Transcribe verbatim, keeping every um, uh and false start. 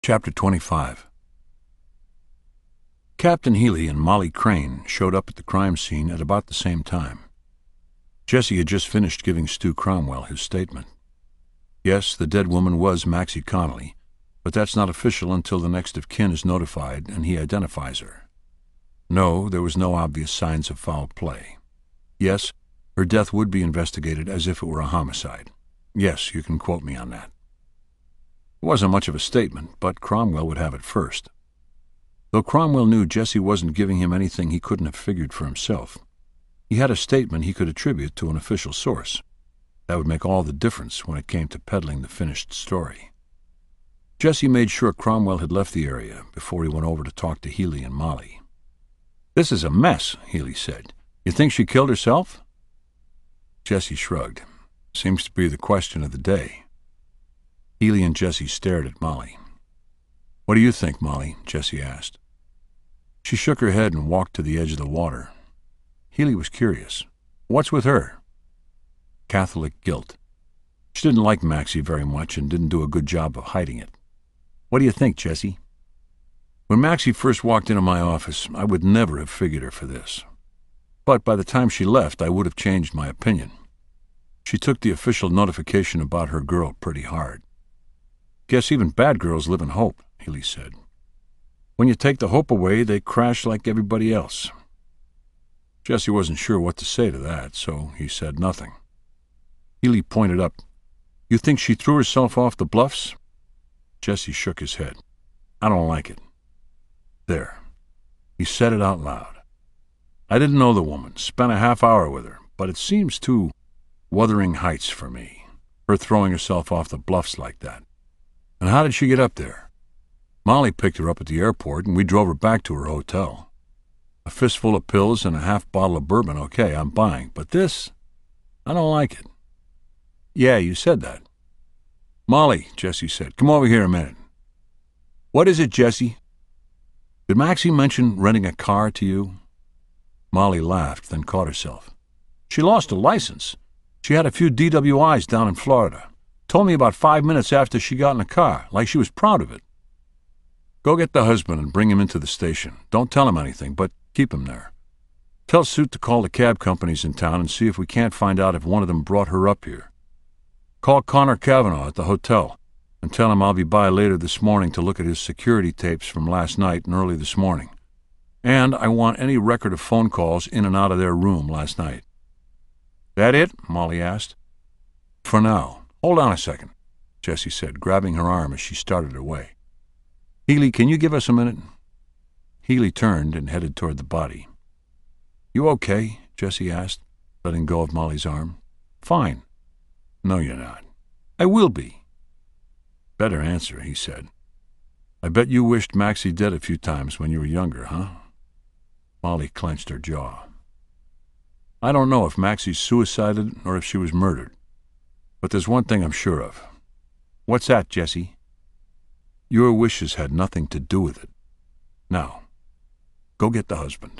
Chapter twenty-five. Captain Healy and Molly Crane showed up at the crime scene at about the same time. Jesse had just finished giving Stu Cromwell his statement. Yes, the dead woman was Maxie Connolly, but that's not official until the next of kin is notified and he identifies her. No, there was no obvious signs of foul play. Yes, her death would be investigated as if it were a homicide. Yes, you can quote me on that. It wasn't much of a statement, but Cromwell would have it first. Though Cromwell knew Jesse wasn't giving him anything he couldn't have figured for himself, he had a statement he could attribute to an official source. That would make all the difference when it came to peddling the finished story. Jesse made sure Cromwell had left the area before he went over to talk to Healy and Molly. "This is a mess," Healy said. "You think she killed herself?" Jesse shrugged. "Seems to be the question of the day." Healy and Jesse stared at Molly. "What do you think, Molly?" Jesse asked. She shook her head and walked to the edge of the water. Healy was curious. "What's with her?" "Catholic guilt. She didn't like Maxie very much and didn't do a good job of hiding it." "What do you think, Jesse?" "When Maxie first walked into my office, I would never have figured her for this. But by the time she left, I would have changed my opinion. She took the official notification about her girl pretty hard. Guess even bad girls live in hope," Healy said. "When you take the hope away, they crash like everybody else." Jesse wasn't sure what to say to that, so he said nothing. Healy pointed up. "You think she threw herself off the bluffs?" Jesse shook his head. "I don't like it." There. He said it out loud. "I didn't know the woman, spent a half hour with her, but it seems too Wuthering Heights for me, her throwing herself off the bluffs like that. And how did she get up there? Molly picked her up at the airport, and we drove her back to her hotel. A fistful of pills and a half bottle of bourbon, okay, I'm buying. But this? I don't like it." "Yeah, you said that." "Molly," Jesse said, "come over here a minute." "What is it, Jesse?" "Did Maxie mention renting a car to you?" Molly laughed, then caught herself. "She lost a license. She had a few D W Is down in Florida. Told me about five minutes after she got in the car, like she was proud of it." "Go get the husband and bring him into the station. Don't tell him anything, but keep him there. Tell Suit to call the cab companies in town and see if we can't find out if one of them brought her up here. Call Connor Cavanaugh at the hotel and tell him I'll be by later this morning to look at his security tapes from last night and early this morning. And I want any record of phone calls in and out of their room last night." "That it?" Molly asked. "For now. Hold on a second," Jesse said, grabbing her arm as she started away. "Healy, can you give us a minute?" Healy turned and headed toward the body. "You okay?" Jesse asked, letting go of Molly's arm. "Fine." "No, you're not." "I will be." "Better answer," he said. "I bet you wished Maxie dead a few times when you were younger, huh?" Molly clenched her jaw. "I don't know if Maxie suicided or if she was murdered. But there's one thing I'm sure of." "What's that, Jesse?" "Your wishes had nothing to do with it. Now, go get the husband."